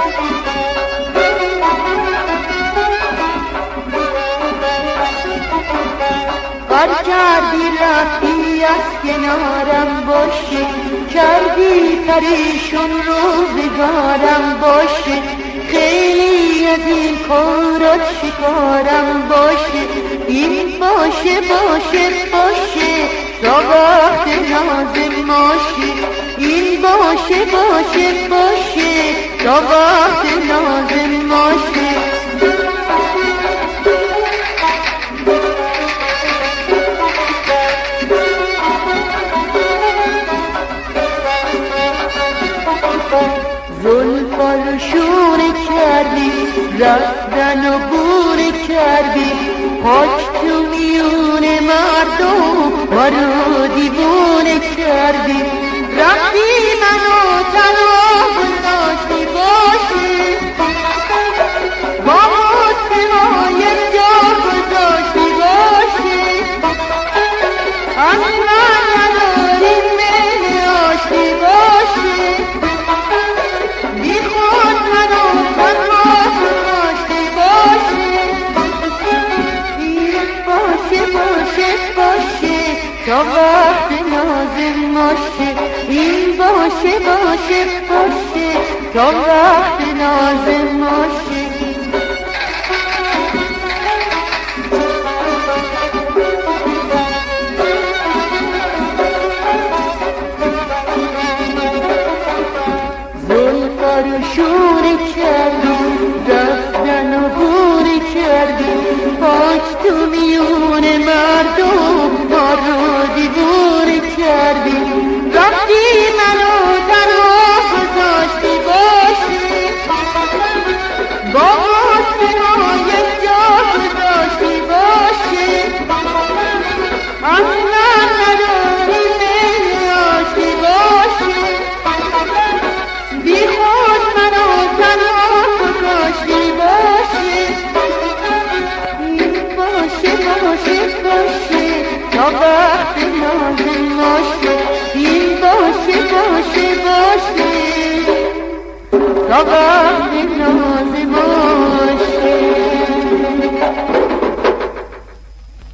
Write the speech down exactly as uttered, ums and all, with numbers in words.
کار کردی رفتی از کنارم باشه، کردی پریشون روزگارم باشه، خیلی از این کارات شکارم باشه. این باشه باشه باشه تا وقت ناز ماشه، این باشه باشه باشه تا وقت ناز ماشه. زلفا رو شور کردی، رفتن و بور کردی، پاک تو میون مردم ما رو دیوونه کردی. رفتی منو تنها گذاشتی باشه، با مسلما یک جا گذاشتی باشه. از من نداری میل آشتی باشه، تا وقت ناز ماشه. این باشه باشه باشه تا وقت ناز ماشه. زلفا رو شور کردی، رفتن و بور کردی، پاک تو میون مردم ما رو دیوونه کردی. رفتی منو تنها گذاشتی باشه، با مسلما یک جا گذاشتی باشه. از من نداری میل آشتی باشه، بی خود منو تنها گذاشتی باشه. این باشه باشه باشه تا وقت ناز ماشه، این باشه باشه باشه تا وقت